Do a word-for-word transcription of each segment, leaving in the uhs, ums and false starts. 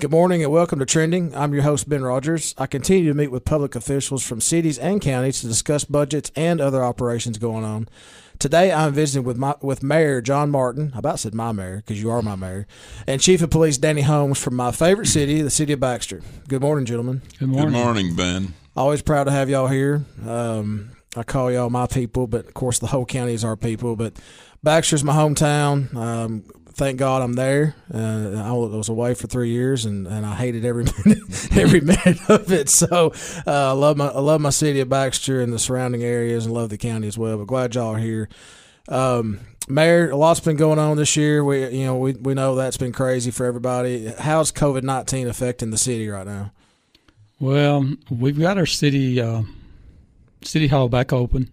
Good morning and welcome to Trending. I'm your host, Ben Rogers. I continue to meet with public officials from cities and counties to discuss budgets and other operations going on. Today, I'm visiting with my with Mayor John Martin. I about said my mayor because you are my mayor, and Chief of Police Danny Holmes from my favorite city, the city of Baxter. Good morning, gentlemen. Good morning. Good morning, Ben. Always proud to have y'all here. Um, I call y'all my people, but of course the whole county is our people. But Baxter's my hometown. Um, Thank God I'm there. Uh, I was away for three years, and, and I hated every minute, every minute of it. So uh, I love my I love my city of Baxter and the surrounding areas, and love the county as well. But glad y'all are here. Um, Mayor, a lot's been going on this year. We you know we we know that's been crazy for everybody. How's COVID nineteen affecting the city right now? Well, we've got our city uh, city hall back open.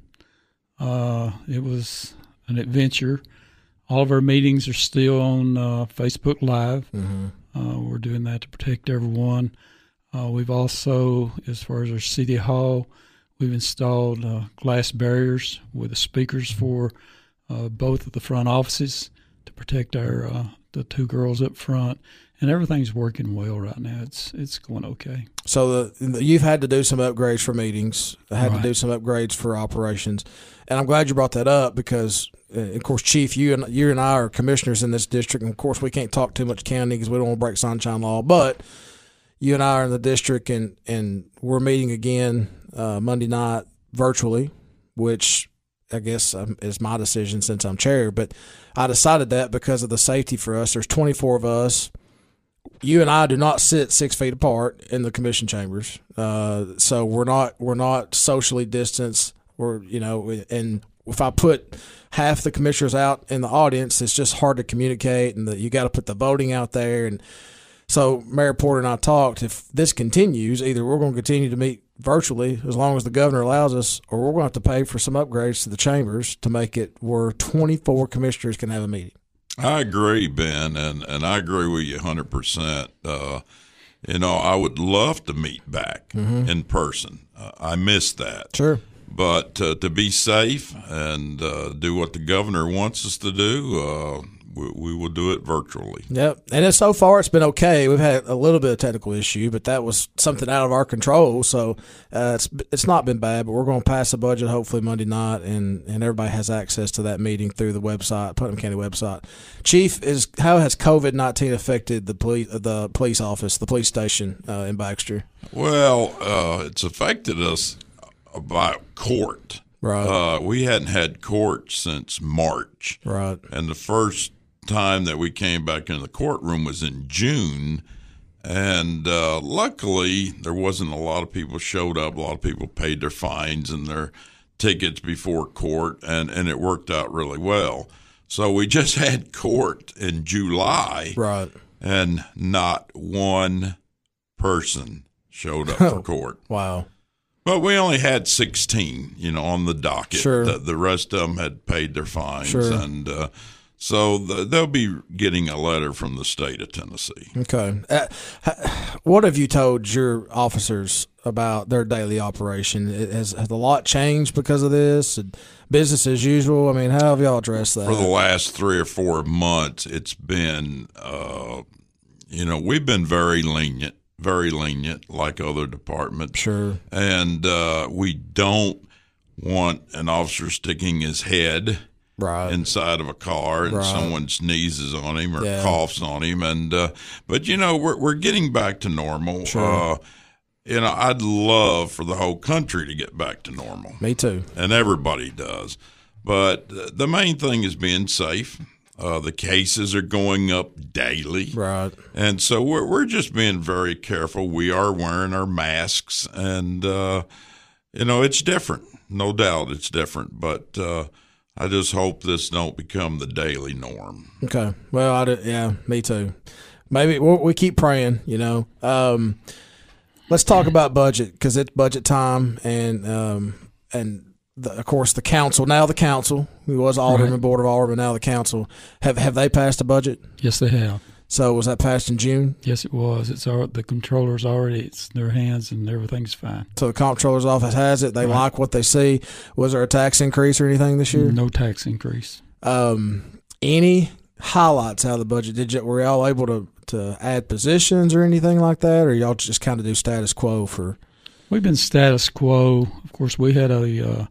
Uh, it was an adventure. All of our meetings are still on uh, Facebook Live. Mm-hmm. Uh, we're doing that to protect everyone. Uh, we've also, as far as our city hall, we've installed uh, glass barriers with the speakers for uh, both of the front offices to protect our uh, the two girls up front. And everything's working well right now. It's it's going okay. So the, you've had to do some upgrades for meetings. Had right. to do some upgrades for operations, and I'm glad you brought that up because, uh, of course, Chief, you and you and I are commissioners in this district, and of course we can't talk too much county because we don't want to break sunshine law. But you and I are in the district, and and we're meeting again uh, Monday night virtually, which I guess um, is my decision since I'm chair. But I decided that because of the safety for us. There's twenty-four of us. You and I do not sit six feet apart in the commission chambers, uh, so we're not we're not socially distanced. We're you know, and if I put half the commissioners out in the audience, it's just hard to communicate, and the, you got to put the voting out there. And so Mayor Porter and I talked. If this continues, either we're going to continue to meet virtually as long as the governor allows us, or we're going to have to pay for some upgrades to the chambers to make it where twenty-four commissioners can have a meeting. I agree, Ben, and, and I agree with you one hundred percent. Uh, you know, I would love to meet back mm-hmm. in person. Uh, I miss that. Sure. But uh, to be safe and uh, do what the governor wants us to do, uh, we, we will do it virtually. Yep. And it's, so far it's been okay. We've had a little bit of technical issue, but that was something out of our control. So uh, it's it's not been bad, but we're going to pass the budget hopefully Monday night, and, and everybody has access to that meeting through the website, Putnam County website. Chief, is how has COVID nineteen affected the police, the police office, the police station uh, in Baxter? Well, uh, it's affected us by court. Right. Uh, we hadn't had court since March. Right. And the first time that we came back into the courtroom was in June. And uh, luckily, there wasn't a lot of people showed up. A lot of people paid their fines and their tickets before court, and, and it worked out really well. So we just had court in July. Right. And not one person showed up for court. Wow. But we only had sixteen, you know, on the docket. Sure. The, the rest of them had paid their fines. Sure. And uh, so the, they'll be getting a letter from the state of Tennessee. Okay. Uh, what have you told your officers about their daily operation? Has, has a lot changed because of this? Business as usual? I mean, how have y'all addressed that? For the last three or four months, it's been, uh, you know, we've been very lenient. Very lenient, like other departments. Sure. And uh, we don't want an officer sticking his head right. inside of a car and right. someone sneezes on him or yeah. coughs on him. And uh, but you know, we're we're getting back to normal. Sure. Uh, you know, I'd love for the whole country to get back to normal. Me too. And everybody does. But the main thing is being safe. Uh, the cases are going up daily. Right. And so we're we're just being very careful. We are wearing our masks, and, uh, you know, it's different. No doubt it's different. But uh, I just hope this don't become the daily norm. Okay. Well, I do, yeah, me too. Maybe we'll, we keep praying, you know. Um, let's talk about budget because it's budget time, and um, and the, of course the council, now the council, who was Alderman, right. Board of Alderman, now the council, have have they passed a budget? Yes, they have. So was that passed in June? Yes, it was. It's our, the controller's already, it's in their hands, and everything's fine. So the comptroller's office has it. They right. like what they see. Was there a tax increase or anything this year? No tax increase. Um, any highlights out of the budget? Did you, were y'all able to to add positions or anything like that, or y'all just kind of do status quo for? We've been status quo. Of course, we had a uh,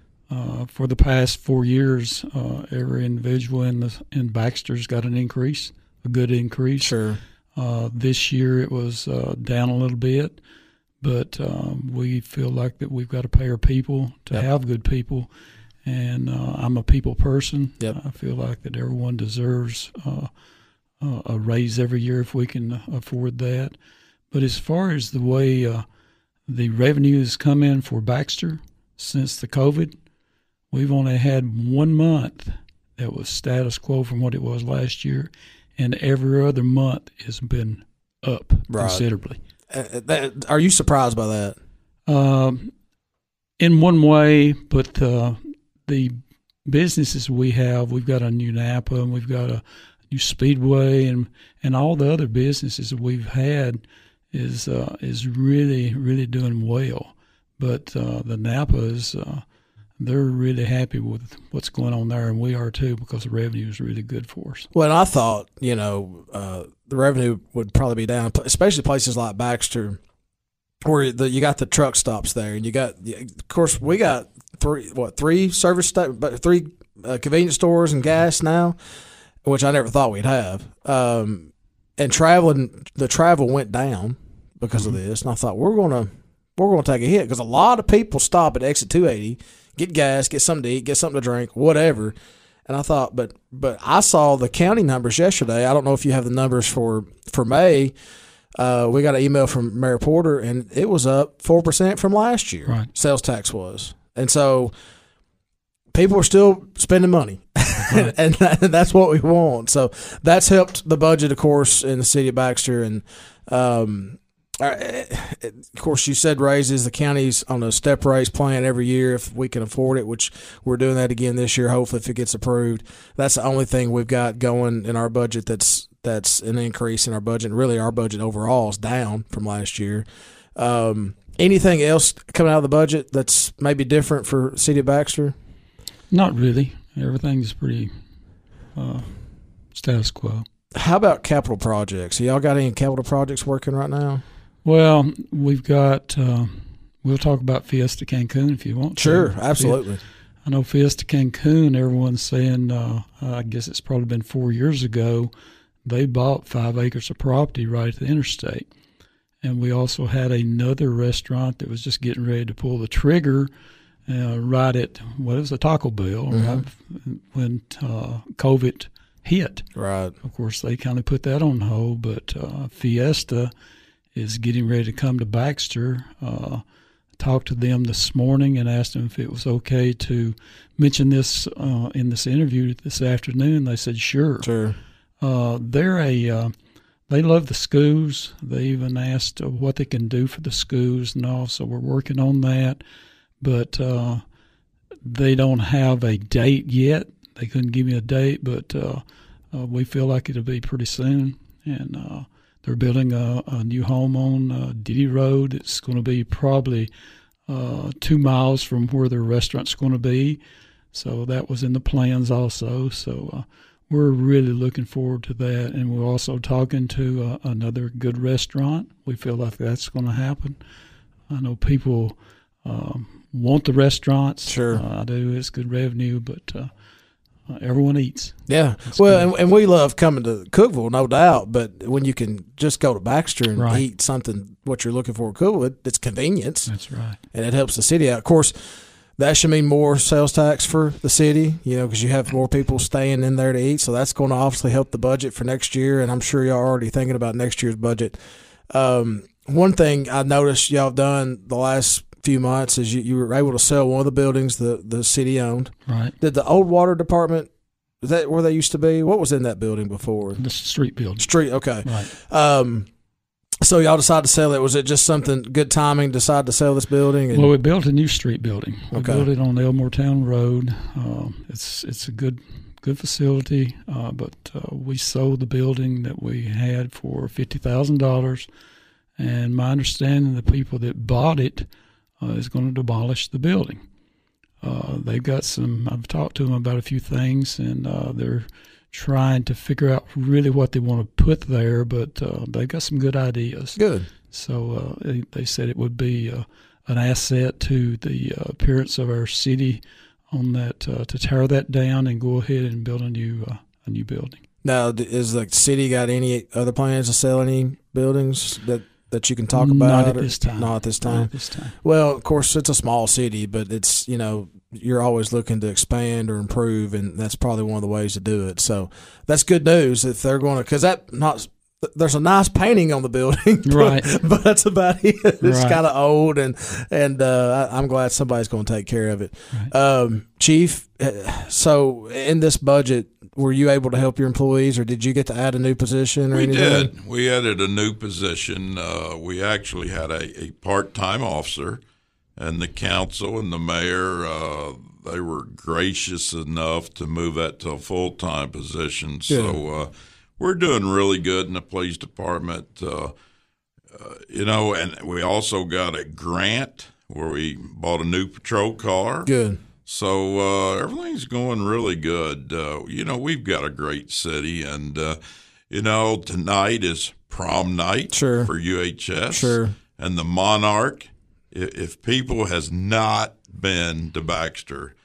uh, for the past four years, uh, every individual in the in Baxter's got an increase, a good increase. Sure. Uh, this year it was uh, down a little bit, but um, we feel like that we've got to pay our people to Yep. have good people, and uh, I'm a people person. Yep. I feel like that everyone deserves uh, uh, a raise every year if we can afford that. But as far as the way uh, the revenue has come in for Baxter since the COVID, we've only had one month that was status quo from what it was last year, and every other month has been up Right. considerably. Uh, that, are you surprised by that? Um, in one way, but uh, the businesses we have, we've got a new Napa, and we've got a new Speedway, and and all the other businesses that we've had is uh, is really really doing well. But uh, the Napa is uh, they're really happy with what's going on there, and we are too, because the revenue is really good for us. Well, and I thought, you know, uh, the revenue would probably be down, especially places like Baxter, where the, you got the truck stops there, and you got, of course, we got three, what, three service, sta- but three uh, convenience stores and gas now, which I never thought we'd have. Um, and traveling, the travel went down because mm-hmm. of this, and I thought we're gonna we're gonna take a hit, because a lot of people stop at exit two eighty. Get gas, get something to eat, get something to drink, whatever. And I thought, but but I saw the county numbers yesterday. I don't know if you have the numbers for for May. Uh, we got an email from Mayor Porter, and it was up four percent from last year. Right. Sales tax was, and so people are still spending money, right. and that, that's what we want. So that's helped the budget, of course, in the city of Baxter, and. Um, Of course, you said raises. The county's on a step raise plan every year if we can afford it, which we're doing that again this year, hopefully, if it gets approved. That's the only thing we've got going in our budget that's that's an increase in our budget. Really, our budget overall is down from last year. Um, anything else coming out of the budget that's maybe different for City of Baxter? Not really. Everything's pretty uh, status quo. How about capital projects? Y'all got any capital projects working right now? Well, we've got, uh, we'll talk about Fiesta Cancun if you want to. Sure, absolutely. I know Fiesta Cancun, everyone's saying, uh, I guess it's probably been four years ago, they bought five acres of property right at the interstate. And we also had another restaurant that was just getting ready to pull the trigger uh, right at, what was a Taco Bell, mm-hmm. right when uh, COVID hit. Right. Of course, they kind of put that on hold, but uh, Fiesta is getting ready to come to Baxter. Uh, talked to them this morning and asked them if it was okay to mention this uh, in this interview this afternoon. They said sure. Sure. Uh, they're a uh, they love the schools. They even asked uh, what they can do for the schools and all. So we're working on that, but uh, they don't have a date yet. They couldn't give me a date, but uh, uh, we feel like it'll be pretty soon. And uh, they're building a, a new home on uh, Diddy Road. It's going to be probably uh, two miles from where their restaurant's going to be. So that was in the plans also. So uh, we're really looking forward to that. And we're also talking to uh, another good restaurant. We feel like that's going to happen. I know people um, want the restaurants. Sure. Uh, I do. It's good revenue, but uh, uh, everyone eats. Yeah. That's well, good. and, and we love coming to Cookeville, no doubt. But when you can just go to Baxter and Right. eat something, what you're looking for at Cookeville, it, it's convenience. That's right. And it helps the city out. Of course, that should mean more sales tax for the city, you know, because you have more people staying in there to eat. So that's going to obviously help the budget for next year. And I'm sure y'all are already thinking about next year's budget. Um, one thing I noticed y'all have done the last few months is you, you were able to sell one of the buildings the, the city owned. Right. Did the old water department, is that where they used to be? What was in that building before? The street building. Street, okay. Right. Um, so y'all decided to sell it. Was it just something, good timing, decide to sell this building? And, Well, we built a new street building. We Okay. built it on Elmore Town Road. Um, it's it's a good good facility, uh, but uh, we sold the building that we had for fifty thousand dollars. And my understanding, the people that bought it uh, is going to demolish the building. Uh, they've got some. I've talked to them about a few things, and uh, they're trying to figure out really what they want to put there, but uh, they've got some good ideas. Good. So uh, they, they said it would be uh, an asset to the uh, appearance of our city on that uh, to tear that down and go ahead and build a new uh, a new building. Now, is the city got any other plans to sell any buildings that, that you can talk about? Not at this time. Not at this time. Not at this time. Well, of course, it's a small city, but it's, you know, you're always looking to expand or improve, and that's probably one of the ways to do it. So that's good news if they're going to, because that not there's a nice painting on the building, but, right? But that's about it. It's right. kind of old, and and uh, I, I'm glad somebody's going to take care of it. Right. Um, Chief, so in this budget, were you able to help your employees, or did you get to add a new position or we anything? We did. We added a new position. Uh, we actually had a, a part-time officer, and the council and the mayor, uh, they were gracious enough to move that to a full-time position. Good. So uh, we're doing really good in the police department. Uh, uh, you know, and we also got a grant where we bought a new patrol car. Good. So uh, everything's going really good. Uh, you know, we've got a great city, and, uh, you know, tonight is prom night sure. for U H S. Sure. And the Monarch, if people has not been to Baxter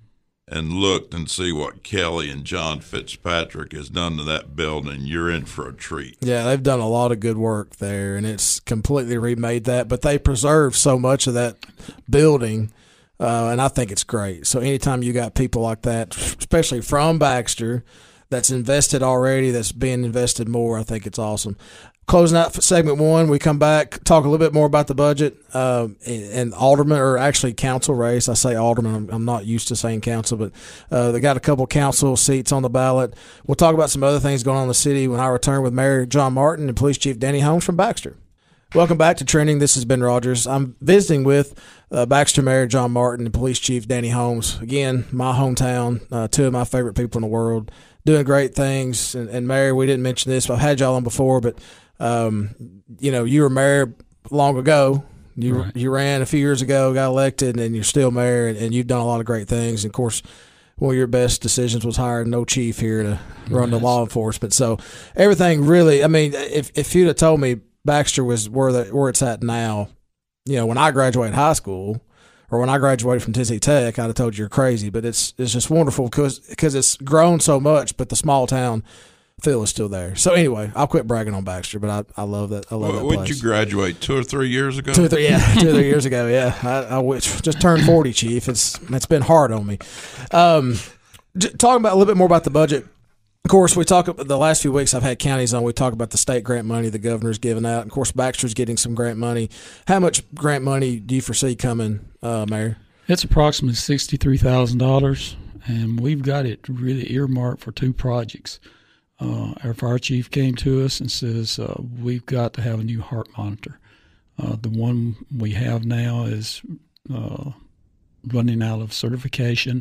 and looked and see what Kelly and John Fitzpatrick has done to that building, you're in for a treat. Yeah, they've done a lot of good work there, and it's completely remade that. But they preserved so much of that building. Uh, and I think it's great. So anytime you got people like that, especially from Baxter, that's invested already, that's being invested more, I think it's awesome. Closing out segment one, we come back, talk a little bit more about the budget um, and, and alderman, or actually council race. I say alderman. I'm, I'm not used to saying council, but uh, they got a couple council seats on the ballot. We'll talk about some other things going on in the city when I return with Mayor John Martin and Police Chief Danny Holmes from Baxter. Welcome back to Trending. This is Ben Rogers. I'm visiting with uh, Baxter Mayor John Martin and Police Chief Danny Holmes. Again, my hometown, uh, two of my favorite people in the world, doing great things. And, and Mayor, we didn't mention this, but I've had y'all on before, but, um, you know, you were mayor long ago. You right. you ran a few years ago, got elected, and you're still mayor, and, and you've done a lot of great things. And, of course, one of your best decisions was hiring no chief here to run yes. the law enforcement. So everything really, I mean, if, if you'd have told me Baxter was where the, where it's at now, you know, when I graduated high school or when I graduated from Tennessee Tech, I'd have told you you're crazy. But it's it's just wonderful because because it's grown so much, but the small town feel is still there. So anyway, I'll quit bragging on Baxter, but I, I love that. I love well, that when place. Did you graduate two or three years ago? Two or three, yeah, two or three years ago. Yeah, I, I wish, just turned forty, Chief. It's it's been hard on me. Um, talking about a little bit more about the budget. Of course, we talk the last few weeks I've had counties on. We talk about the state grant money the governor's giving out. Of course, Baxter's getting some grant money. How much grant money do you foresee coming, uh, Mayor? It's approximately sixty-three thousand dollars, and we've got it really earmarked for two projects. Uh, our fire chief came to us and says uh, we've got to have a new heart monitor. Uh, the one we have now is uh, running out of certification.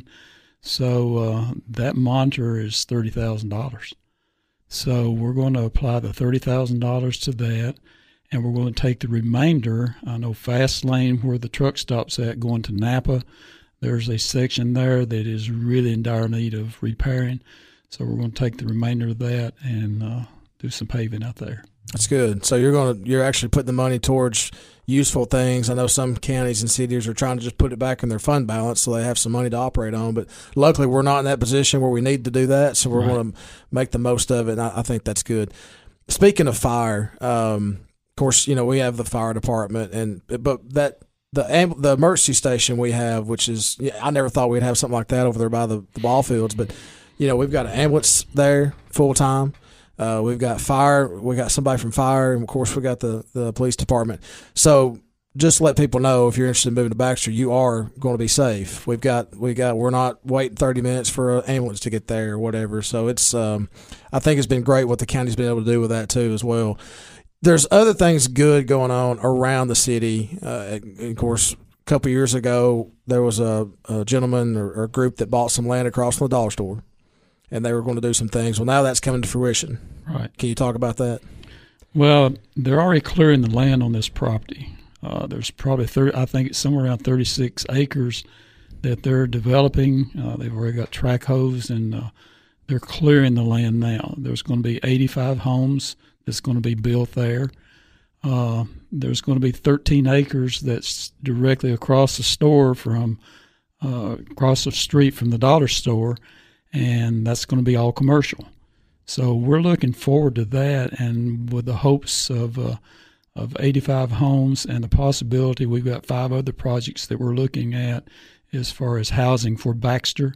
So uh, that monitor is thirty thousand dollars. So we're going to apply the thirty thousand dollars to that, and we're going to take the remainder. I know Fast Lane, where the truck stops at, going to Napa, there's a section there that is really in dire need of repairing. So we're going to take the remainder of that and uh, do some paving out there. That's good. So you're going to you're actually putting the money towards useful things. I know some counties and cities are trying to just put it back in their fund balance so they have some money to operate on. But luckily, we're not in that position where we need to do that. So we're right. going to make the most of it. And I, I think that's good. Speaking of fire, um, of course, you know we have the fire department, and but that the the emergency station we have, which is yeah, I never thought we'd have something like that over there by the, the ball fields, but you know we've got an ambulance there full time. Uh, we've got fire. We got somebody from fire, and of course, we got the, the police department. So, just to let people know, if you're interested in moving to Baxter, you are going to be safe. We've got we got. We're not waiting thirty minutes for an ambulance to get there or whatever. So it's. Um, I think it's been great what the county's been able to do with that too as well. There's other things good going on around the city. Uh, of course, a couple years ago, there was a, a gentleman or, or a group that bought some land across from the dollar store. And they were going to do some things. Well, now that's coming to fruition. Right. Can you talk about that? Well, they're already clearing the land on this property. Uh, there's probably thirty, I think it's somewhere around thirty-six acres that they're developing. Uh, they've already got track hoes and uh, they're clearing the land now. There's going to be eighty-five homes that's going to be built there. Uh, there's going to be thirteen acres that's directly across the store from uh, across the street from the dollar store, and that's going to be all commercial. So we're looking forward to that, and with the hopes of uh, of eighty-five homes and the possibility, we've got five other projects that we're looking at as far as housing for Baxter.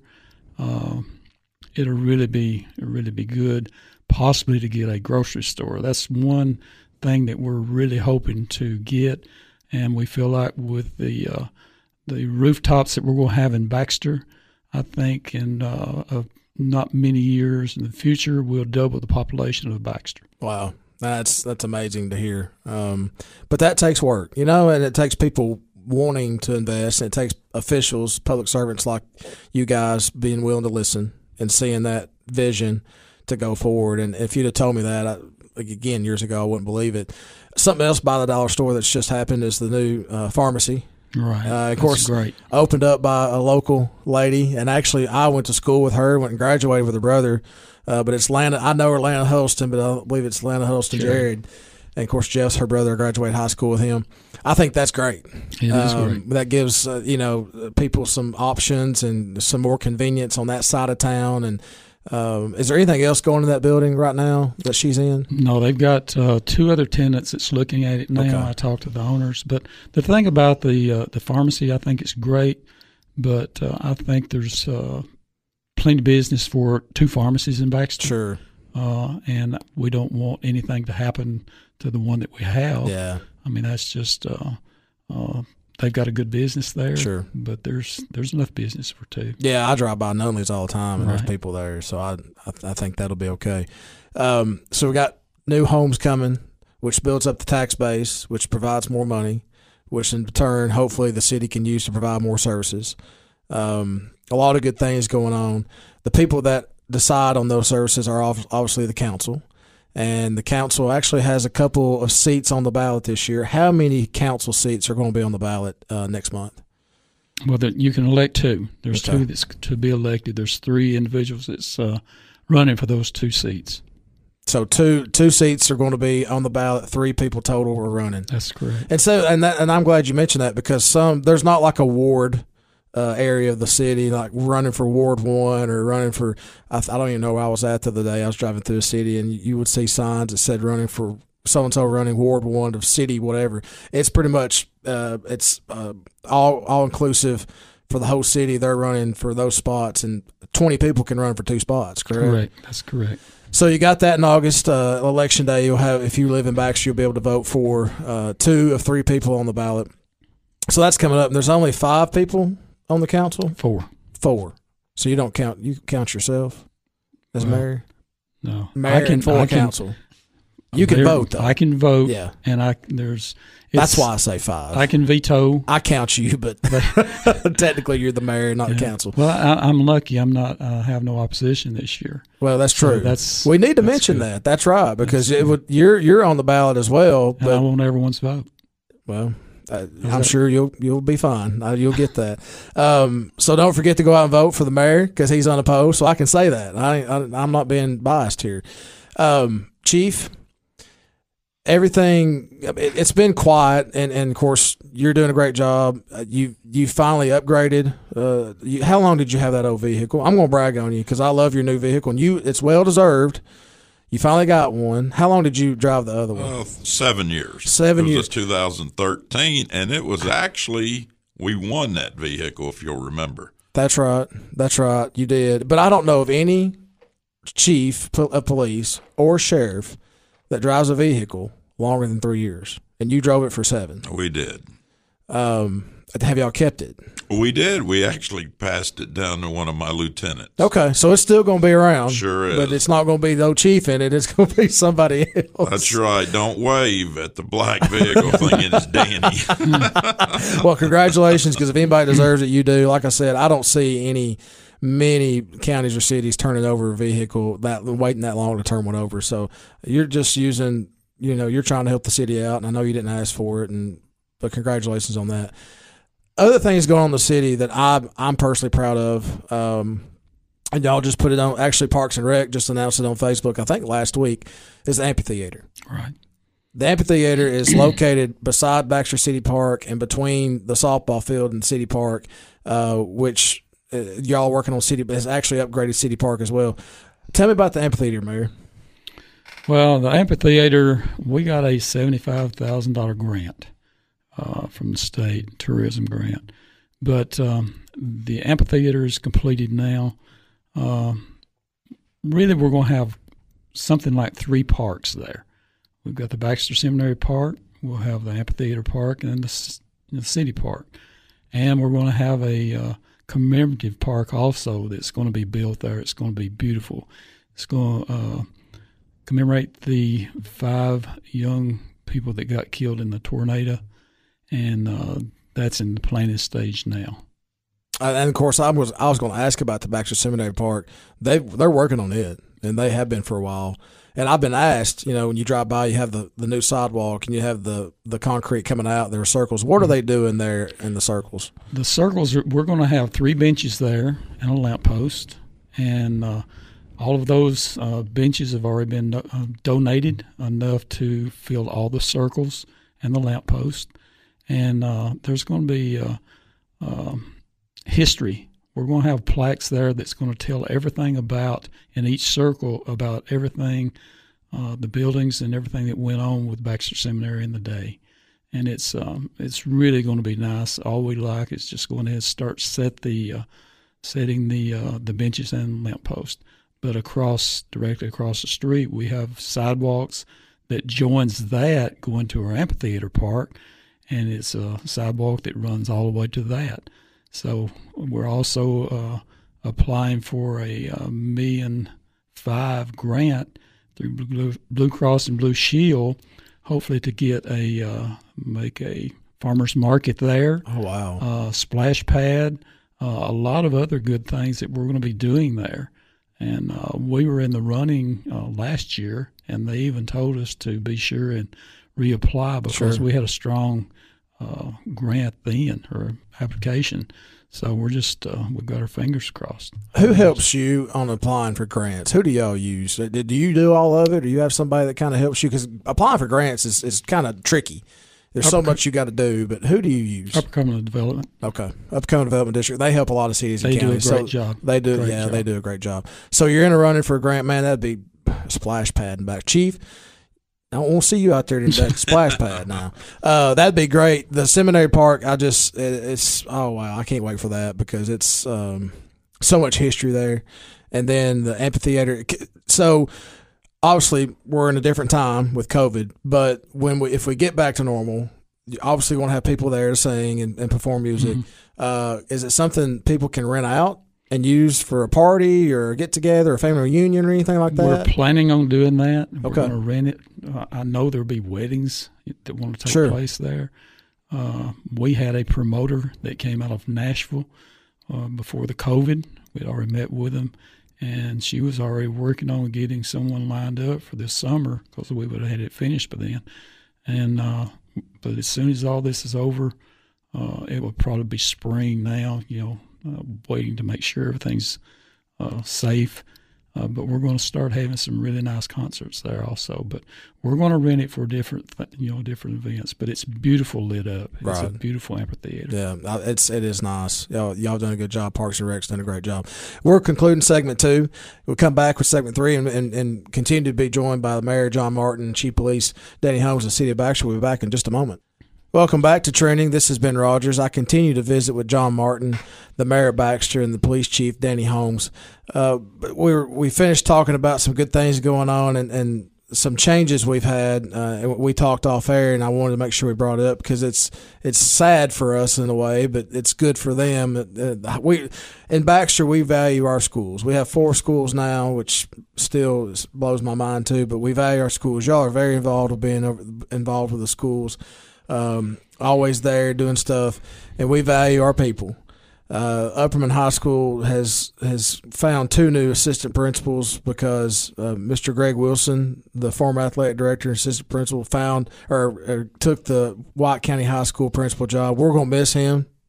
Uh, it'll really be it'll really be good, possibly to get a grocery store. That's one thing that we're really hoping to get, and we feel like with the uh, the rooftops that we're going to have in Baxter, I think in uh, a, not many years in the future, we'll double the population of Baxter. Wow, that's that's amazing to hear. Um, but that takes work, you know, and it takes people wanting to invest, and it takes officials, public servants like you guys being willing to listen and seeing that vision to go forward. And if you'd have told me that, I, again, years ago, I wouldn't believe it. Something else by the dollar store that's just happened is the new uh, pharmacy. Right. Uh, of That's course, great. Opened up by a local lady, and actually, I went to school with her, went and graduated with her brother. Uh, but it's Lana. I know her, Lana Huddleston, but I believe it's Lana Huddleston Sure. Jared. And of course, Jeff's her brother. I graduated high school with him. I think that's great. It is Um, great. That gives uh, you know people some options and some more convenience on that side of town. And um, is there anything else going in that building right now that she's in? No, they've got uh, two other tenants that's looking at it now. Okay. I talked to the owners, but the thing about the uh, the pharmacy, I think it's great, but uh, I think there's uh, plenty of business for two pharmacies in Baxter. Sure. Uh, and we don't want anything to happen to the one that we have. Yeah. I mean, that's just uh, uh, they've got a good business there. Sure. But there's there's enough business for two. Yeah, I drive by Nunley's all the time, and Right. there's people there, so I I, I think that'll be okay. Um, so we got new homes coming, which builds up the tax base, which provides more money, which in turn, hopefully, the city can use to provide more services. Um, a lot of good things going on. The people that decide on those services are obviously the council, and the council actually has a couple of seats on the ballot this year. How many council seats are going to be on the ballot uh, next month? Well, there, you can elect two. There's Okay. two that's to be elected. There's three individuals that's uh, running for those two seats. So two two seats are going to be on the ballot. Three people total are running. That's correct. And so, and that, and I'm glad you mentioned that, because some there's not like a ward uh, area of the city like running for Ward One or running for. I, I don't even know where I was at the other day. I was driving through the city, and you would see signs that said running for so and so, running Ward One of city whatever. It's pretty much uh, it's uh, all all inclusive for the whole city. They're running for those spots, and twenty people can run for two spots. Correct. Correct. That's correct. So you got that in August, uh, election day. You'll have, if you live in Baxter, you'll be able to vote for uh, two of three people on the ballot. So that's coming up. And there's only five people on the council. Four. Four. So you don't count. You count yourself as Well, mayor. No, Mayor and full I can, council. You can there- vote though. I can vote. Yeah. and I there's. That's it's- why I say five. I can veto. I count you, but technically you're the mayor, not the Yeah. council. Well, I, I'm lucky. I'm not. I have no opposition this year. Well, that's So true. that's we need to that's mention good. that. That's right, because That's it would. You're you're on the ballot as well, And I but want everyone's vote. well, uh, I'm that- sure you'll you'll be fine. Uh, you'll get that. Um, so don't forget to go out and vote for the mayor, because he's unopposed. So I can say that. I, I I'm not being biased here. Um, Chief, everything it, it's been quiet, and, and of course you're doing a great job. Uh, you you finally upgraded. Uh, you, how long did you have that old vehicle? I'm going to brag on you because I love your new vehicle, and you it's well deserved. You finally got one. How long did you drive the other one? Uh, seven years. Seven it was years. two thousand thirteen, and it was actually we won that vehicle, if you'll remember. That's right. That's right. You did. But I don't know of any chief of police or sheriff that drives a vehicle longer than three years. And you drove it for seven. We did. Um, have y'all kept it? We did. We actually passed it down to one of my lieutenants. Okay, so it's still going to be around. Sure is. But it's not going to be no chief in it. It's going to be somebody else. That's right. Don't wave at the black vehicle thinking it's Danny. Well, congratulations, because if anybody deserves it, you do. Like I said, I don't see any many counties or cities turning over a vehicle that waiting that long to turn one over. So you're just using, you know, you're trying to help the city out, and I know you didn't ask for it, and but congratulations on that. Other things going on in the city that I'm I'm personally proud of. Um, and y'all just put it on. Actually, Parks and Rec just announced it on Facebook, I think last week, is the amphitheater. Right. The amphitheater is located beside Baxter City Park and between the softball field and City Park, uh, which uh, y'all working on City has actually upgraded City Park as well. Tell me about the amphitheater, Mayor. Well, the amphitheater, we got a seventy-five thousand dollars grant uh, from the state, tourism grant. But um, the amphitheater is completed now. Uh, really, we're going to have something like three parks there. We've got the Baxter Seminary Park, we'll have the amphitheater park, and then the, the city park. And we're going to have a uh, commemorative park also that's going to be built there. It's going to be beautiful. It's going to uh, commemorate the five young people that got killed in the tornado, and uh, that's in the planning stage now. Uh, and of course, I was I was going to ask about the Baxter Seminary Park. They they're working on it, and they have been for a while. And I've been asked, you know, when you drive by, you have the, the new sidewalk, and you have the, the concrete coming out. There are circles. What are they doing there in the circles? The circles are, we're going to have three benches there and a lamppost, and uh, all of those uh, benches have already been uh, donated enough to fill all the circles and the lamppost. And uh, there's going to be uh, uh, history. We're going to have plaques there that's going to tell everything about, in each circle, about everything, uh, the buildings and everything that went on with Baxter Seminary in the day. And it's um, it's really going to be nice. All we like is just going to start set the uh, setting the uh, the benches and lamppost. But across, directly across the street, we have sidewalks that joins that going to our amphitheater park, and it's a sidewalk that runs all the way to that. So we're also uh, applying for a, a million five grant through Blue, Blue Cross and Blue Shield, hopefully to get a uh, make a farmers market there. Oh wow! Uh, splash pad, uh, a lot of other good things that we're going to be doing there. And uh, we were in the running uh, last year, and they even told us to be sure and reapply because Sure. we had a strong uh, grant then or application. So we're just uh, we've got our fingers crossed. Who helps you on applying for grants? Who do y'all use? Do you do all of it, or do you have somebody that kind of helps you? Because applying for grants is, is kind of tricky. There's so much you got to do, but who do you use? Upper Cumberland Development. Okay, Upper Cumberland Development District. They help a lot of cities and They do a counties. great so job. They do, Great yeah, job. they do a great job. So you're in a running for a grant, man. That'd be a splash pad and back, Chief. I won't see you out there in that splash pad now. Uh, that'd be great. The Seminary Park, I just, it, it's, oh, wow, I can't wait for that because it's um, so much history there. And then the amphitheater. So obviously we're in a different time with COVID, but when we, if we get back to normal, you obviously want to have people there to sing and, and perform music. Mm-hmm. Uh, is it something people can rent out and use for a party or a get together, a family reunion, or anything like that? We're planning on doing that. We're Okay. going to rent it. Uh, I know there'll be weddings that want to take Sure. place there. Uh, we had a promoter that came out of Nashville uh, before the COVID. We'd already met with him, and she was already working on getting someone lined up for this summer because we would have had it finished by then. And uh, but as soon as all this is over, uh, it will probably be spring now. You know. Uh, waiting to make sure everything's uh, safe. Uh, but we're going to start having some really nice concerts there also. But we're going to rent it for different, th- you know, different events. But it's beautiful lit up. It's Right. a beautiful amphitheater. Yeah, it's it is nice. Y'all y'all done a good job. Parks and Rec's done a great job. We're concluding segment two. We'll come back with segment three and, and, and continue to be joined by the Mayor John Martin, Chief Police Danny Holmes, and City of Baxter. We'll be back in just a moment. Welcome back to Trending. This has been Rogers. I continue to visit with John Martin, the Mayor of Baxter, and the Police Chief, Danny Holmes. Uh, we were, we finished talking about some good things going on and, and some changes we've had. Uh, we talked off air, and I wanted to make sure we brought it up because it's it's sad for us in a way, but it's good for them. Uh, we in Baxter, we value our schools. We have four schools now, which still blows my mind too, but we value our schools. Y'all are very involved with being over, involved with the schools. Um, always there doing stuff, and we value our people. Uh, Upperman High School has has found two new assistant principals because uh, Mister Greg Wilson, the former athletic director and assistant principal, found or, or took the White County High School principal job. We're going to miss him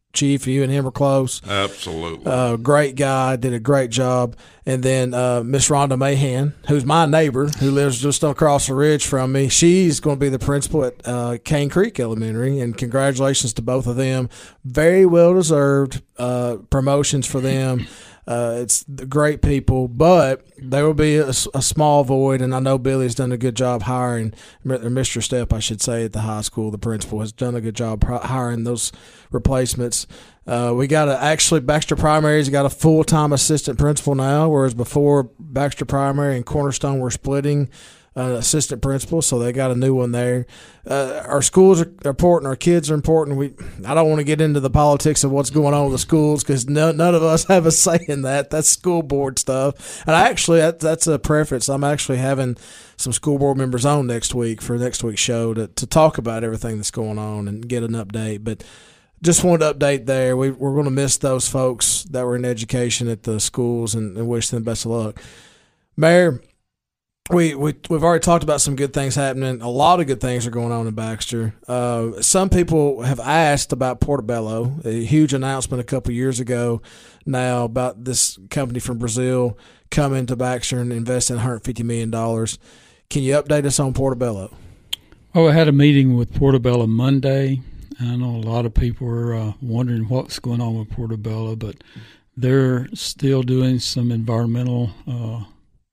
Chief, you and him are close. Absolutely. Uh, great guy, did a great job. And then uh, Miss Rhonda Mahan, who's my neighbor, who lives just across the ridge from me. She's going to be the principal at uh, Cane Creek Elementary, and congratulations to both of them. Very well deserved uh, promotions for them. Uh, it's great people, but there will be a, a small void, and I know Billy's done a good job hiring, or Mister Stepp, I should say, at the high school. The principal has done a good job hiring those replacements. Uh, we got a, actually Baxter Primary's got a full-time assistant principal now, whereas before Baxter Primary and Cornerstone were splitting an assistant principal, so they got a new one there. Uh, our schools are important. Our kids are important. We I don't want to get into the politics of what's going on with the schools because no, none of us have a say in that. That's school board stuff. And I actually, that, that's a preference. I'm actually having some school board members on next week for next week's show to, to talk about everything that's going on and get an update. But just wanted to update there. We, we're going to miss those folks that were in education at the schools and, and wish them best of luck. Mayor, We, we, we've already talked about some good things happening. A lot of good things are going on in Baxter. Uh, some people have asked about Portobello, a huge announcement a couple years ago now about this company from Brazil coming to Baxter and investing one hundred fifty million dollars. Can you update us on Portobello? Oh, I had a meeting with Portobello Monday. I know a lot of people are uh, wondering what's going on with Portobello, but they're still doing some environmental uh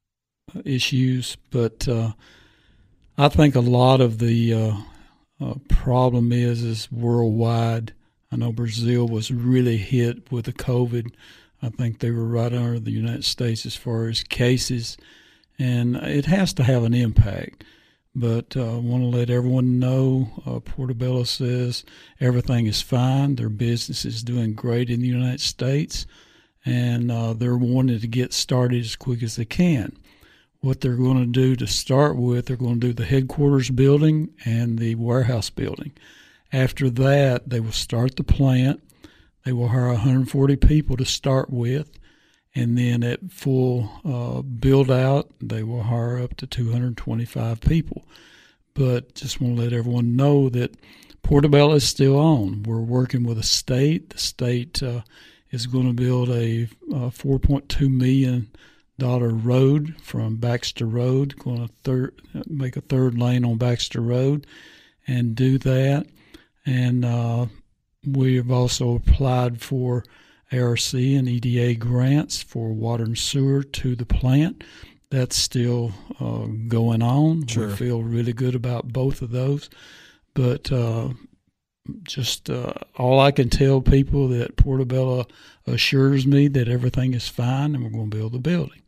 issues, but uh, I think a lot of the uh, uh, problem is is worldwide. I know Brazil was really hit with the COVID. I think they were right under the United States as far as cases, and it has to have an impact. But I uh, want to let everyone know uh, Portobello says everything is fine. Their business is doing great in the United States, and uh, they're wanting to get started as quick as they can. What they're going to do to start with, they're going to do the headquarters building and the warehouse building. After that, they will start the plant. They will hire one hundred forty people to start with, and then at full uh, build out, they will hire up to two hundred twenty-five people. But just want to let everyone know that Portobello is still on. We're working with the state. The state uh, is going to build a uh, four point two million dollars road from Baxter Road, going to third, make a third lane on Baxter Road and do that. And uh, we have also applied for A R C and E D A grants for water and sewer to the plant. That's still uh, going on. Sure. We feel really good about both of those. But uh, just uh, all I can tell people that Portobello assures me that everything is fine and we're going to build the building.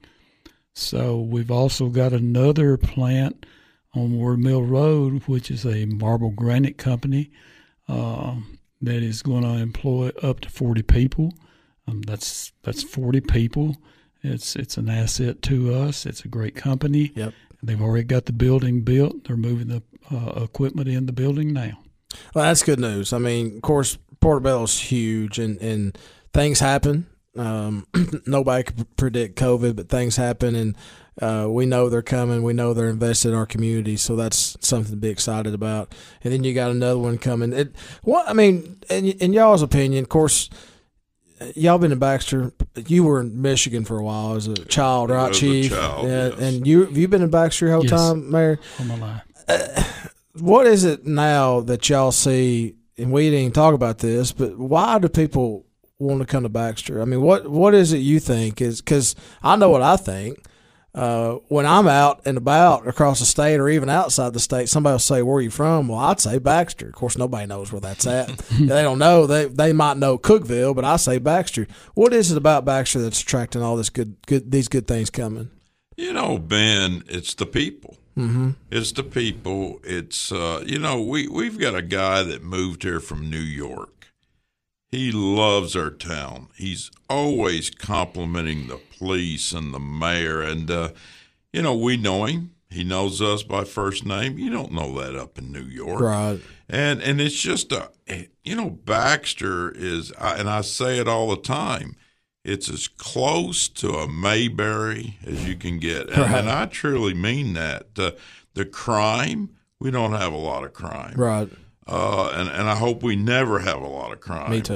So we've also got another plant on Ward Mill Road, which is a marble granite company uh, that is going to employ up to forty people. Um, that's that's forty people. It's it's an asset to us. It's a great company. Yep. They've already got the building built. They're moving the uh, equipment in the building now. Well, that's good news. I mean, of course, Portobello's huge, and, and things happen. Um, nobody could predict COVID, but things happen, and uh, we know they're coming. We know they're invested in our community, so that's something to be excited about. And then you got another one coming. It, what I mean, in, in y'all's opinion, of course, y'all been in Baxter. You were in Michigan for a while as a child, right, as Chief? a child, yeah, yes. And you have you been in Baxter your whole Yes. time, Mayor? All my life. Uh, what is it now that y'all see? And we didn't even talk about this, but why do people want to come to Baxter? I mean, what what is it you think is? Because I know what I think. Uh, when I'm out and about across the state or even outside the state, somebody will say, "Where are you from?" Well, I'd say Baxter. Of course, nobody knows where that's at. They don't know. They they might know Cookeville, but I say Baxter. What is it about Baxter that's attracting all this good good these good things coming? You know, Ben, it's the people. Mm-hmm. It's the people. It's, uh, you know, we, we've got a guy that moved here from New York. He loves our town. He's always complimenting the police and the mayor. And, uh, you know, we know him. He knows us by first name. You don't know that up in New York. Right. And and it's just, a, you know, Baxter is, and I say it all the time, it's as close to a Mayberry as you can get. And, Right. and I truly mean that. The, the crime, we don't have a lot of crime. Right. Uh, and, and I hope we never have a lot of crime. Me too.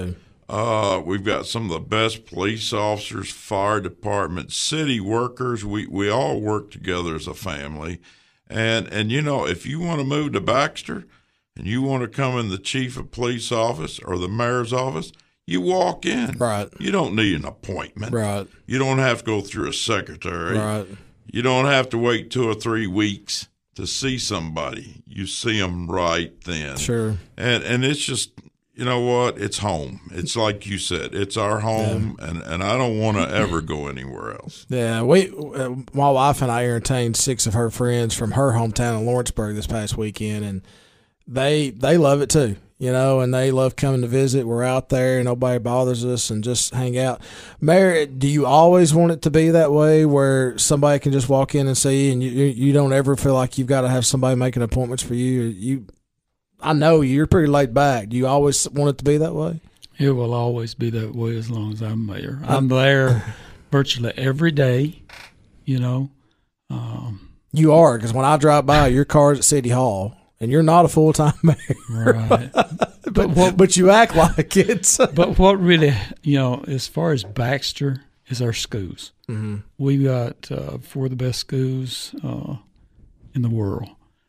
Uh, we've got some of the best police officers, fire department, city workers. We we all work together as a family. And, and you know, if you want to move to Baxter and you want to come in the chief of police office or the mayor's office, you walk in. Right. You don't need an appointment. Right. You don't have to go through a secretary. Right. You don't have to wait two or three weeks to see somebody. You see them right then. Sure. And and it's just, you know what? It's home. It's like you said. It's our home, yeah. and, and I don't want to ever go anywhere else. Yeah, we, uh, my wife and I entertained six of her friends from her hometown in Lawrenceburg this past weekend, and they they love it too, you know, and they love coming to visit. We're out there, and nobody bothers us, and just hang out. Mayor, do you always want it to be that way, where somebody can just walk in and see you, and you you don't ever feel like you've got to have somebody making appointments for you? You I know you're pretty laid back. Do you always want it to be that way? It will always be that way as long as I'm mayor. I'm there virtually every day, you know. Um, you are, because when I drive by, your car's at City Hall, and you're not a full-time mayor. Right. but, but, what, but you act like it. But what really, you know, as far as Baxter, is our schools. Mm-hmm. We got uh, four of the best schools uh, in the world.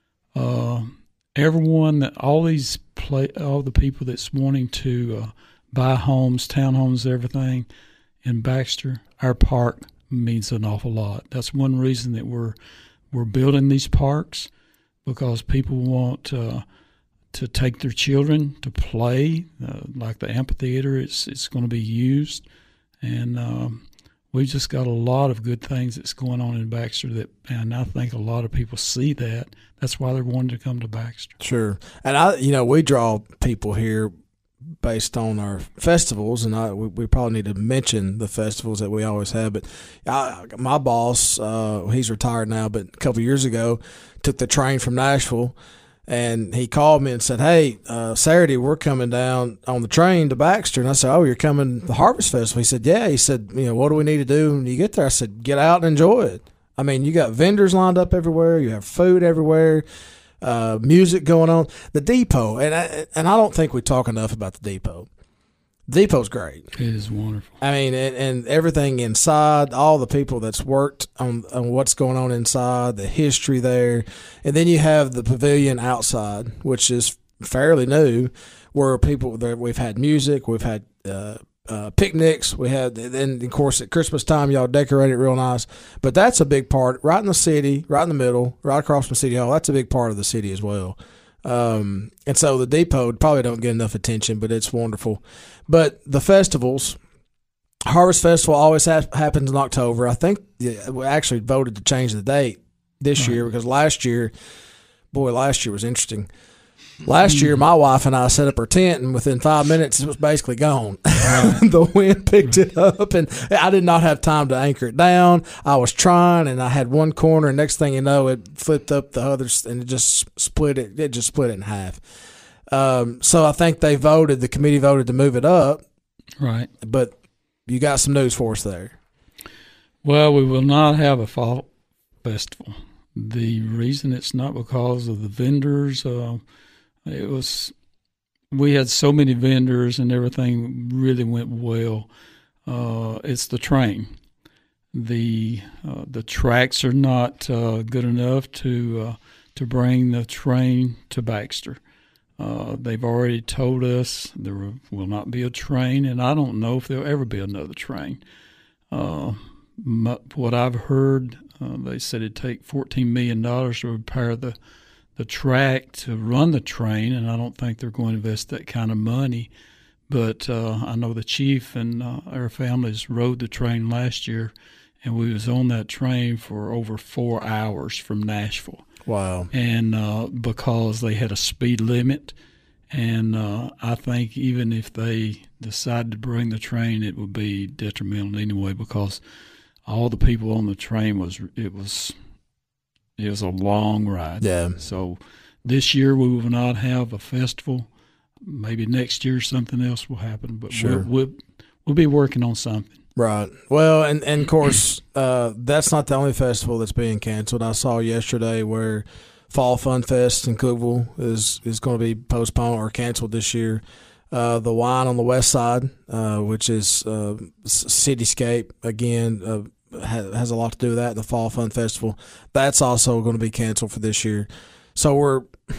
Uh Everyone, that all these play, all the people that's wanting to uh, buy homes, townhomes, everything in Baxter, our park means an awful lot. That's one reason that we're we're building these parks, because people want uh, to take their children to play, uh, like the amphitheater. It's it's going to be used, and um, we've just got a lot of good things that's going on in Baxter that, and I think a lot of people see that. That's why they're wanting to come to Baxter. Sure. And, I, you know, we draw people here based on our festivals, and I, we, we probably need to mention the festivals that we always have. But I, my boss, uh, he's retired now, but a couple of years ago, took the train from Nashville, and he called me and said, hey, uh, Saturday we're coming down on the train to Baxter. And I said, oh, you're coming to the Harvest Festival? He said, yeah. He said, you know, what do we need to do when you get there? I said, get out and enjoy it. I mean, you got vendors lined up everywhere. You have food everywhere, uh, music going on. The depot, and I, and I don't think we talk enough about the depot. The depot's great. It is wonderful. I mean, and, and everything inside, all the people that's worked on, on what's going on inside, the history there. And then you have the pavilion outside, which is fairly new, where people, there, we've had music, we've had uh, uh, picnics, we had, then of course at Christmas time, y'all decorate it real nice. But that's a big part, right in the city, right in the middle, right across from City Hall. That's a big part of the city as well. Um, and so the depot probably don't get enough attention, but it's wonderful. But the festivals, Harvest Festival always ha- happens in October. I think yeah, we actually voted to change the date this right. year, because last year, boy, last year was interesting. Last year, my wife and I set up our tent, and within five minutes, it was basically gone. Right. The wind picked it up, and I did not have time to anchor it down. I was trying, and I had one corner, and next thing you know, it flipped up the others, and it just split it. It just split it in half. Um, so I think they voted, the committee voted to move it up. Right. But you got some news for us there. Well, we will not have a fall festival. The reason it's not because of the vendors. Uh, it was, we had so many vendors and everything really went well. Uh, it's the train. The uh, the tracks are not uh, good enough to uh, to bring the train to Baxter. Uh, they've already told us there will not be a train, and I don't know if there'll ever be another train. Uh, my, what I've heard, uh, they said it'd take fourteen million dollars to repair the, the track to run the train, and I don't think they're going to invest that kind of money. But uh, I know the chief and uh, our families rode the train last year, and we was on that train for over four hours from Nashville. Wow. And uh, because they had a speed limit, and uh, I think even if they decided to bring the train, it would be detrimental anyway, because all the people on the train was it was it was a long ride. Yeah. So this year we will not have a festival. Maybe next year something else will happen, but sure. we'll, we'll we'll be working on something. Right. Well, and, and of course, uh, that's not the only festival that's being canceled. I saw yesterday where Fall Fun Fest in Cookeville is, is going to be postponed or canceled this year. Uh, the wine on the west side, uh, which is uh, Cityscape, again, uh, ha- has a lot to do with that. The Fall Fun Festival, that's also going to be canceled for this year. So we're,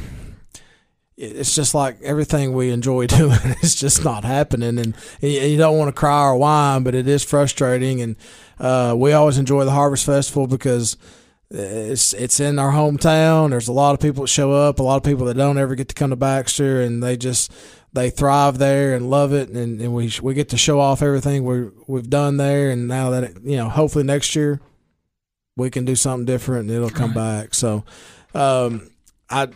it's just like everything we enjoy doing is just not happening. And, and you don't want to cry or whine, but it is frustrating. And uh, we always enjoy the Harvest Festival because it's it's in our hometown. There's a lot of people that show up, a lot of people that don't ever get to come to Baxter, and they just they thrive there and love it, and, and we we get to show off everything we we've done there. And now that it, you know, hopefully next year we can do something different and it'll come right back. So, um, I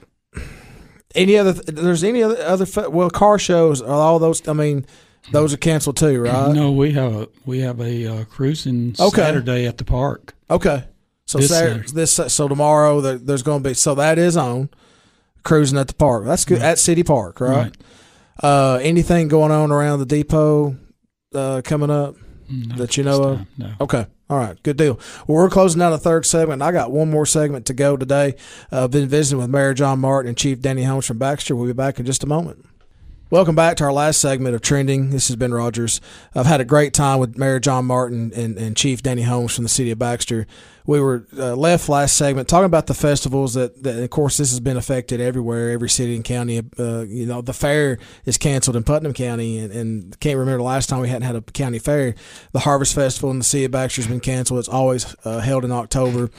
any other there's any other other well car shows are all those. I mean, those are canceled too, right? No, we have a we have a uh, cruising okay. Saturday at the park. Okay. So this, Saturday, this so tomorrow there, there's going to be so that is on cruising at the park. That's good right. At City Park, right? right. Uh, anything going on around the depot uh, coming up no, that you know of? No. Okay, all right, good deal. Well, we're closing out a third segment. I got one more segment to go today. I've uh, been visiting with Mayor John Martin and Chief Danny Holmes from Baxter. We'll be back in just a moment. Welcome back to our last segment of Trending. This has been Rogers. I've had a great time with Mayor John Martin and, and Chief Danny Holmes from the city of Baxter. We were uh, left last segment talking about the festivals that, that, of course, this has been affected everywhere, every city and county. Uh, you know, the fair is canceled in Putnam County, and, and can't remember the last time we hadn't had a county fair. The Harvest Festival in the city of Baxter has been canceled. It's always uh, held in October.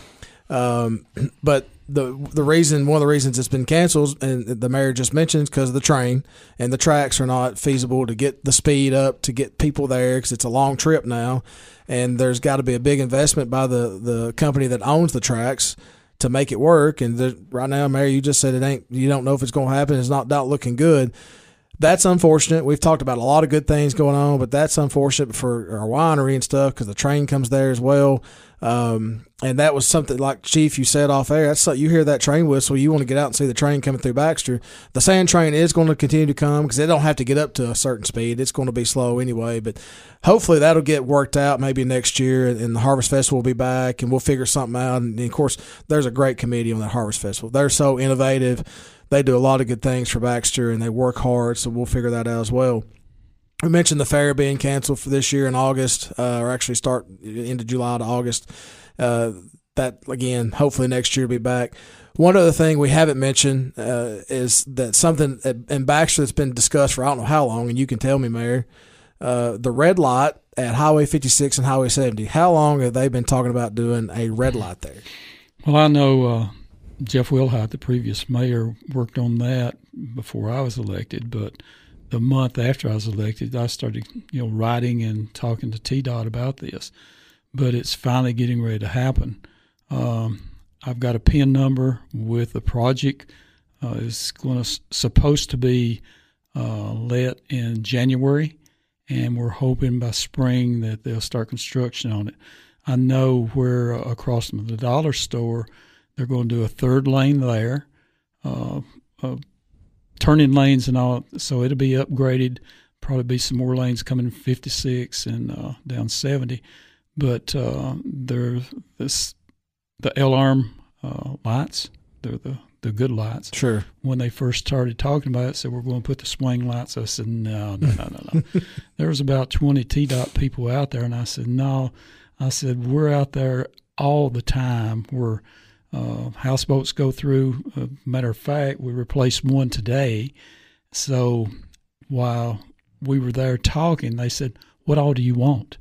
Um, but the the reason, one of the reasons it's been canceled, and the mayor just mentioned, is because of the train, and the tracks are not feasible to get the speed up to get people there because it's a long trip now, and there's got to be a big investment by the, the company that owns the tracks to make it work. And the, right now, Mayor, you just said it ain't. You don't know if it's going to happen. It's not not looking good. That's unfortunate. We've talked about a lot of good things going on, but that's unfortunate for our winery and stuff because the train comes there as well. Um, and that was something like Chief, you said off air. That's like you hear that train whistle, you want to get out and see the train coming through Baxter. The sand train is going to continue to come because they don't have to get up to a certain speed. It's going to be slow anyway, but hopefully that'll get worked out maybe next year, and the Harvest Festival will be back, and we'll figure something out. And of course, there's a great committee on that Harvest Festival. They're so innovative. They do a lot of good things for Baxter, and they work hard, so we'll figure that out as well. We mentioned the fair being canceled for this year in August, uh, or actually start into July to August. Uh, that, again, hopefully next year will be back. One other thing we haven't mentioned uh, is that something in Baxter that's been discussed for I don't know how long, and you can tell me, Mayor, uh, the red light at Highway fifty-six and Highway seventy. How long have they been talking about doing a red light there? Well, I know uh, Jeff Wilhite, the previous mayor, worked on that before I was elected, but the month after I was elected, I started, you know, writing and talking to T DOT about this. But it's finally getting ready to happen. Um, I've got a P I N number with the project. Uh, it's going to supposed to be uh, let in January, and we're hoping by spring that they'll start construction on it. I know where uh, across from the dollar store, they're going to do a third lane there. Uh, uh, turning lanes and all, so it'll be upgraded. Probably be some more lanes coming in fifty-six and uh, down seventy. But uh, there's this the L-arm uh, lights. They're the, the good lights. Sure. When they first started talking about it, said we're going to put the swing lights. I said no, no, no, no, no. There was about twenty T DOT people out there, and I said no. I said we're out there all the time. We're Uh, houseboats go through. Uh, matter of fact, we replaced one today. So while we were there talking, they said, what all do you want?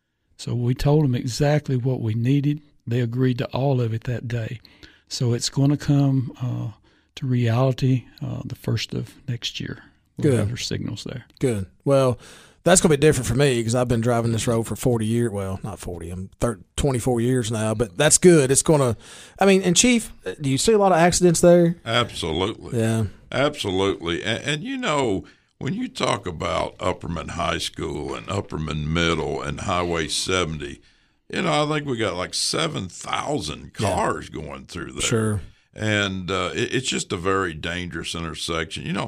So we told them exactly what we needed. They agreed to all of it that day. So it's going to come uh, to reality uh, the first of next year. We'll Good. have our signals there. Good. Well, that's going to be different for me because I've been driving this road for forty years. Well, not forty. I'm thirty, twenty-four years now, but that's good. It's going to – I mean, and Chief, do you see a lot of accidents there? Absolutely. Yeah. Absolutely. And, and, you know, when you talk about Upperman High School and Upperman Middle and Highway seventy, you know, I think we got like seven thousand cars yeah. going through there. Sure. And uh, it, it's just a very dangerous intersection. You know,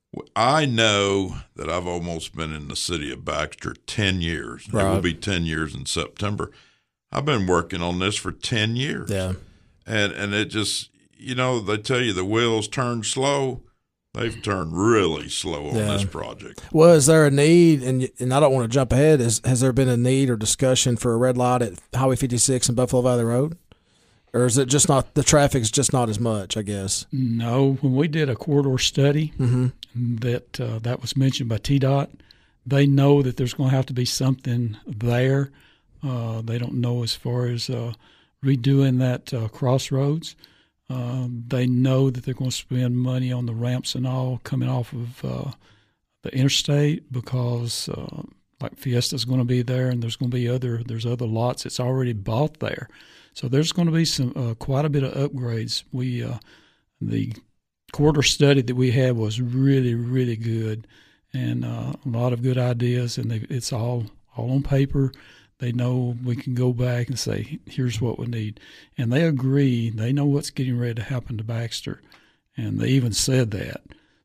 I know that I've almost been in the city of Baxter ten years. Right. It will be ten years in September. I've been working on this for ten years. Yeah. And and it just, you know, they tell you the wheels turn slow. they've turned really slow on Yeah. this project. Well, is there a need, and and I don't want to jump ahead, is, has there been a need or discussion for a red light at Highway fifty-six and Buffalo Valley Road? Or is it just not, the traffic's just not as much, I guess? No, when we did a corridor study Mm-hmm. that uh, that was mentioned by T DOT, they know that there's going to have to be something there. Uh, they don't know as far as uh, redoing that uh, crossroads. Uh, they know that they're going to spend money on the ramps and all coming off of uh, the interstate because uh, like Fiesta's going to be there, and there's going to be other there's other lots that's already bought there. So there's going to be some uh, quite a bit of upgrades. We uh, the corridor study that we had was really really good, and uh, a lot of good ideas, and they, it's all all on paper. They know we can go back and say, here's what we need. And they agree. They know what's getting ready to happen to Baxter. And they even said that.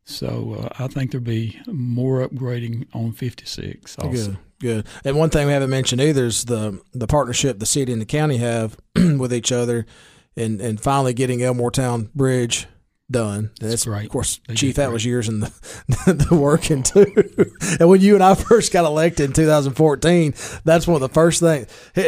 So uh, I think there'll be more upgrading on fifty-six also. Good, good. And one thing we haven't mentioned either is the the partnership the city and the county have with each other, and, and finally getting Elmore Town Bridge done. That's right. Of course, They Chief, did that great. was years in the, the working too. And when you and I first got elected in two thousand fourteen, that's one of the first things.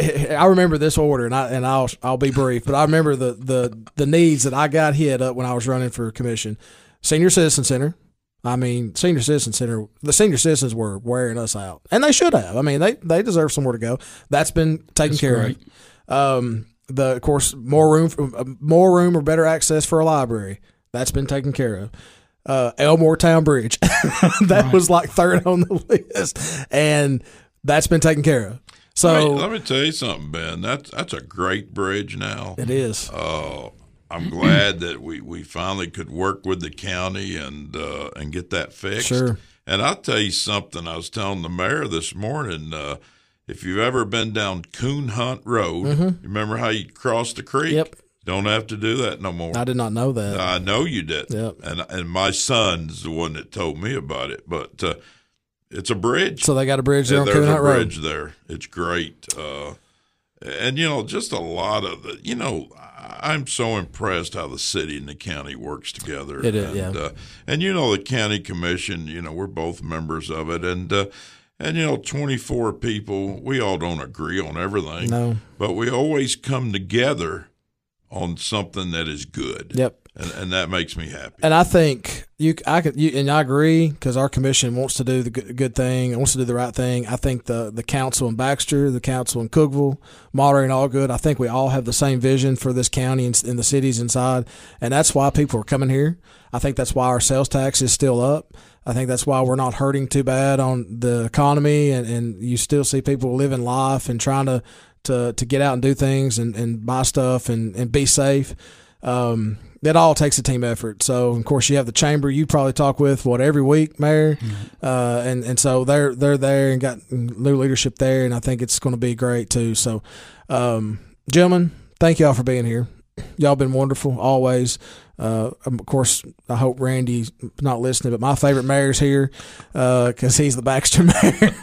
I remember this order, and I and I'll I'll be brief, but I remember the the the needs that I got hit up when I was running for commission. Senior Citizen Center. I mean, Senior Citizen Center, the senior citizens were wearing us out. And they should have. I mean, they, they deserve somewhere to go. That's been taken That's care right. of. Um, the, of course, more room, for, more room or better access for a library. That's been taken care of. Uh, Elmore Town Bridge. that Right. was like third on the list. And that's been taken care of. So Let me, let me tell you something, Ben. That's that's a great bridge now. it is. Uh, I'm glad that we, we finally could work with the county and uh, and get that fixed. Sure. And I'll tell you something. I was telling the mayor this morning. Uh, if you've ever been down Coon Hunt Road, Mm-hmm. remember how you cross the creek? Yep. Don't have to do that no more. I did not know that. I know you did. Yep. And and my son's the one that told me about it. But uh, it's a bridge. So they got a bridge there Yeah, on there's Coon a Hunt Road. bridge there. It's great. Uh, and, you know, just a lot of the, you know, I'm so impressed how the city and the county works together. It is, and, yeah. Uh, and, you know, the county commission, you know, we're both members of it. And, uh, and you know, twenty-four people, we all don't agree on everything. No. But we always come together on something that is good. Yep. And, and that makes me happy. And I think you, I could, you, and I agree because our commission wants to do the good, good thing, wants to do the right thing. I think the the council in Baxter, the council in Cookeville, Monterey, and Allgood, I think we all have the same vision for this county and, and the cities inside, and that's why people are coming here. I think that's why our sales tax is still up. I think that's why we're not hurting too bad on the economy, and, and you still see people living life and trying to to, to get out and do things and, and buy stuff and, and be safe. Um, It all takes a team effort. So, of course, you have the chamber you probably talk with what every week, Mayor, Mm-hmm. uh, and and so they're they're there and got new leadership there, and I think it's going to be great too. So, um, gentlemen, thank y'all for being here. Y'all been wonderful always. Uh, of course, I hope Randy's not listening, but my favorite mayor's here because uh, he's the Baxter mayor,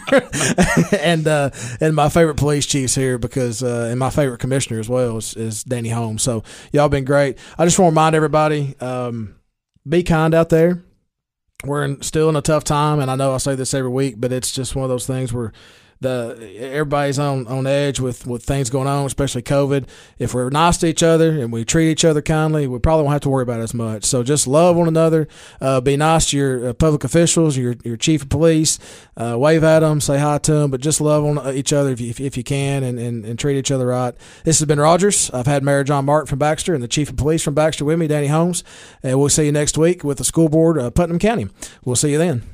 and uh, and my favorite police chief's here because uh, and my favorite commissioner as well is, is Danny Holmes. So y'all been great. I just want to remind everybody, um, be kind out there. We're in, still in a tough time, and I know I say this every week, but it's just one of those things where the everybody's on, on edge with, with things going on, especially COVID. If we're nice to each other and we treat each other kindly, we probably won't have to worry about it as much. So just love one another. Uh, be nice to your uh, public officials, your your chief of police. Uh, wave at them, say hi to them, but just love on each other if you, if, if you can, and, and, and treat each other right. This has been Rogers. I've had Mayor John Martin from Baxter and the chief of police from Baxter with me, Danny Holmes. And we'll see you next week with the school board of Putnam County. We'll see you then.